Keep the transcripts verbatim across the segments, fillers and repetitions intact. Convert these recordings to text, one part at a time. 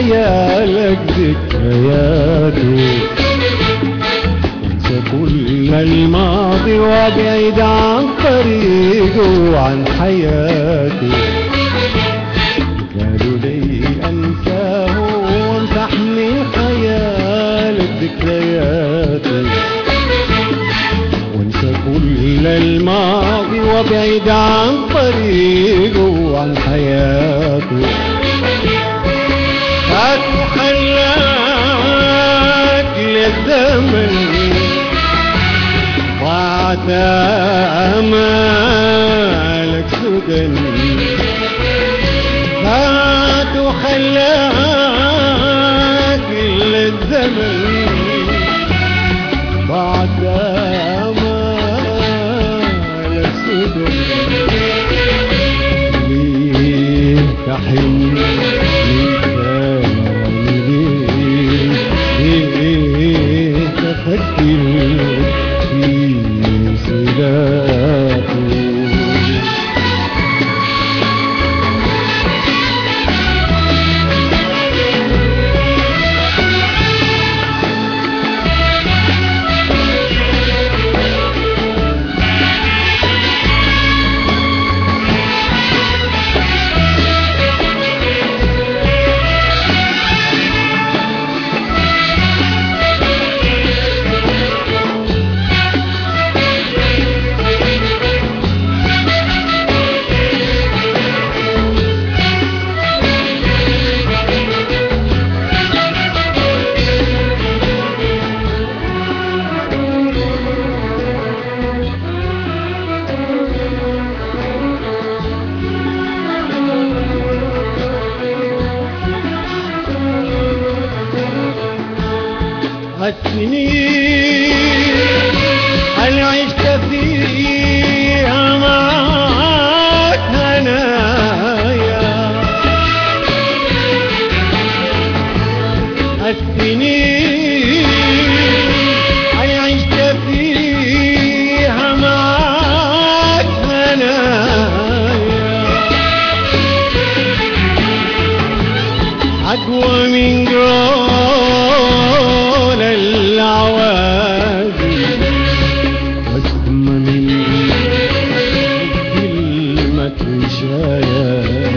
خيالك ذكرياته، وانسى كل الماضي وابعد عن طريقه وعن حياته. قالوا لي انساه وامسح من خيالك ذكرياته، وانسى كل الماضي وابعد عن طريقه وعن حياته. فاتوا خلاك للزمن ضاعت امالك سدن، فاتوا خلاك للزمن ضاعت امالك سدن. ليه تحن تفكر في صلاته. السنين اللي عشت فيها معاك هنايا، السنين اللي عشت فيها معاك هنايا، أقوى من قول العوادي واسمى من كلمة وشايا.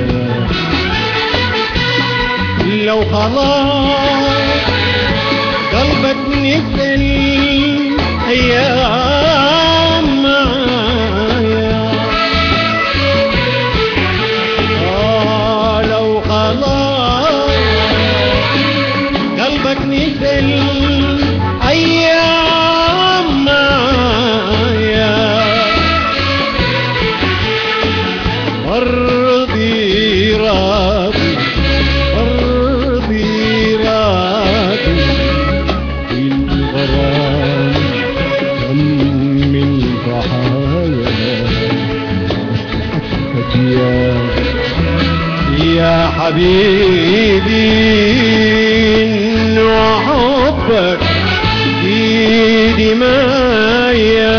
لو خلاص قلبك نسل أيام معايا، آه لو خلاص قلبك نسل أيام معايا، أرضي راضي أرضي راضي الغرام كم من ضحايا. أشتقت يا يا حبيبي إنه حبك في دمايا.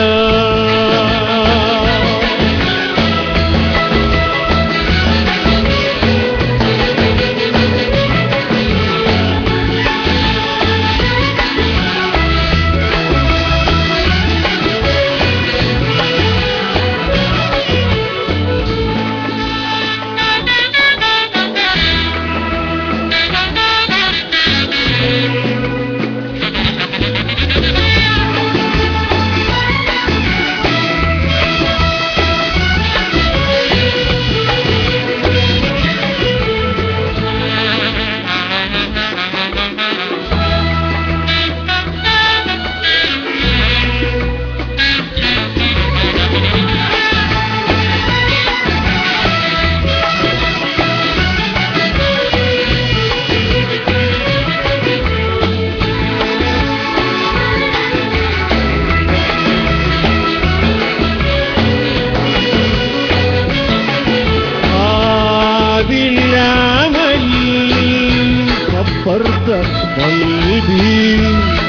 كبرت قلبي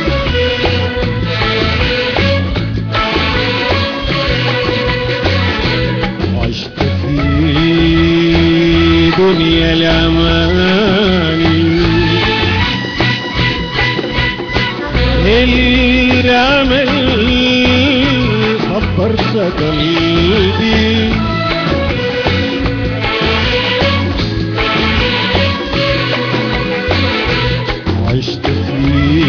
عشت في دنيا الأمان الامل صبرت قلبي عشت في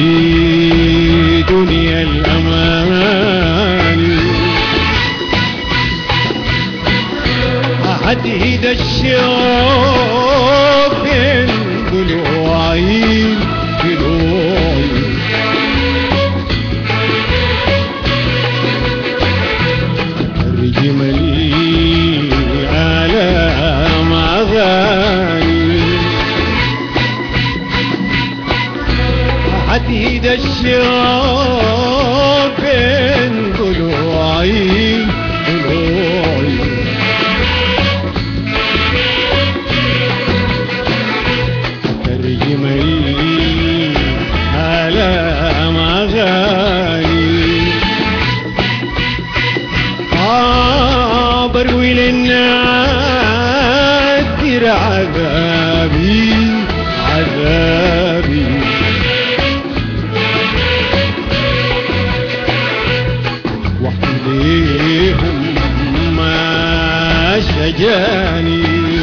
دنيا الامان أهدهد الشوق بين ضلوعي ضلوعي ترجم الآلام أغاني أهدهد الشوق بين ضلوعي ضلوعي ترجم الآلام أغاني آه بروي للناس ترى عذابي عذابي وحديهم ما شجاني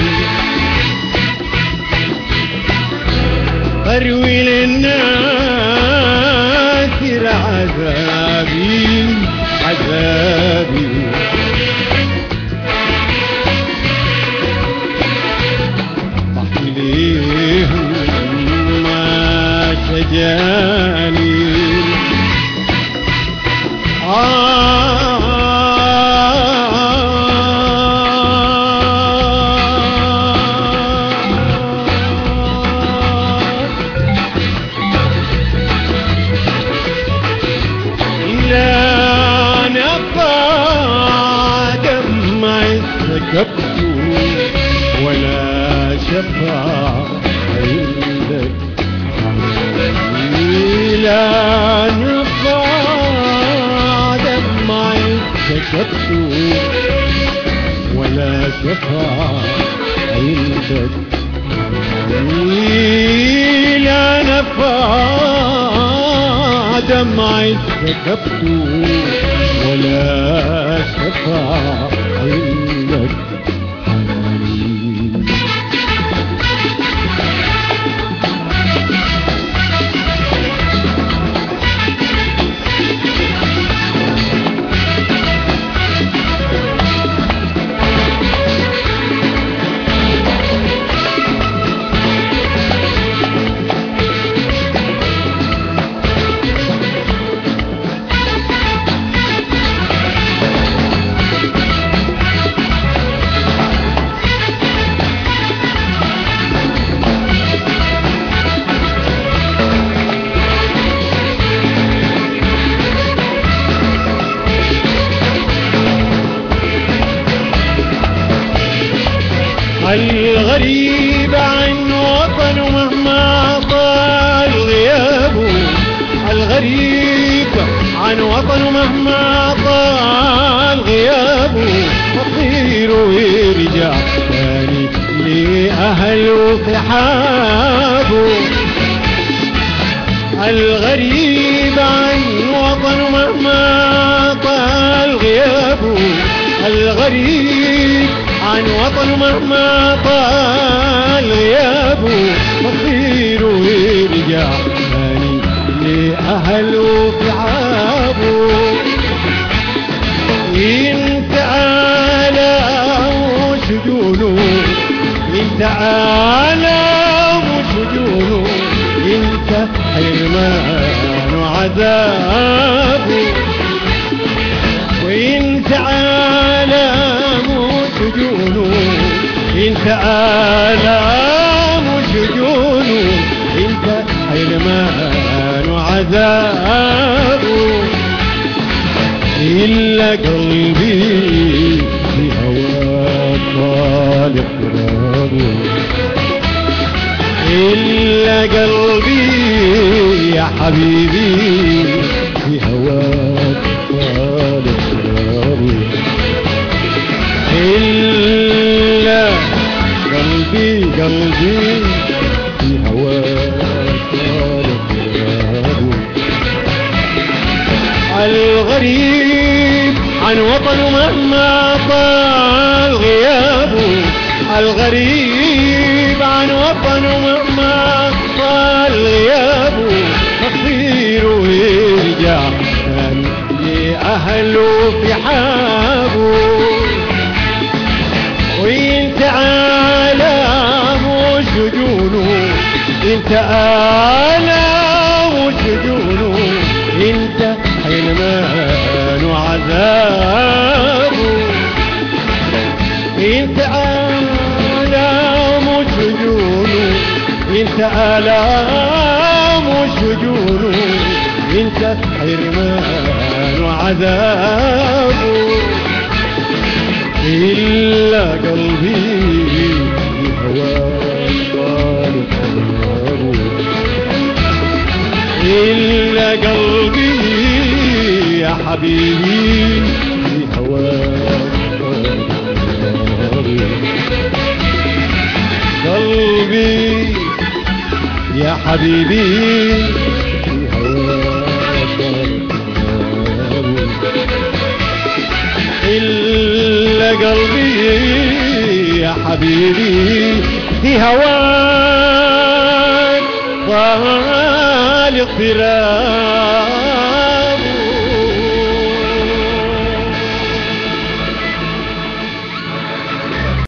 أروي للناس عذابي عذابي بحليهم ما شجاني سكبت ولا شفاعة عندك لا نفع دمعي سكبت ولا شفاعة عندك لا نفع دمعي سكبت ولا شفاعة عندك حنين الغريب عن وطنه مهما طال غيابه الغريب عن وطنه مهما طال غيابه مصيره ويرجع ثاني لأهله وصحابه الغريب عن وطنه مهما طال غيابه الغريب عن وطن مهما طال غيابه مصيره يرجع ثاني لأهله وصحابه انت آلام وشجونه انت آلام وشجونه انت حرمان وعذابه وانت آلام وشجونه انت آلام وشجونه انت حرمان وعذابه إلا قلبي في هواك طالق رابه إلا قلبي يا حبيبي في هواك طالق رابه إلا قلبي قلبي في هواك طالق رابه الغريب عن وطنه مهما طال غيابه، الغريب عن وطنه مهما طال غيابه، مصيره يرجع لأهله في حابه. وانت آلام وشجونه، انت آلام وشجونه، انت حرمان وعذابه. انت آلام وشجونه، انت آلام وشجونه، انت حرمان وعذابه. إلا قلبي هواك طالب حبابه، إلا قلبي يا حبيبي هواك طالب حبابه. قلبي يا حبيبي هواك طالب حبابه، إلا قلبي يا حبيبي في هواك طال اغتراب.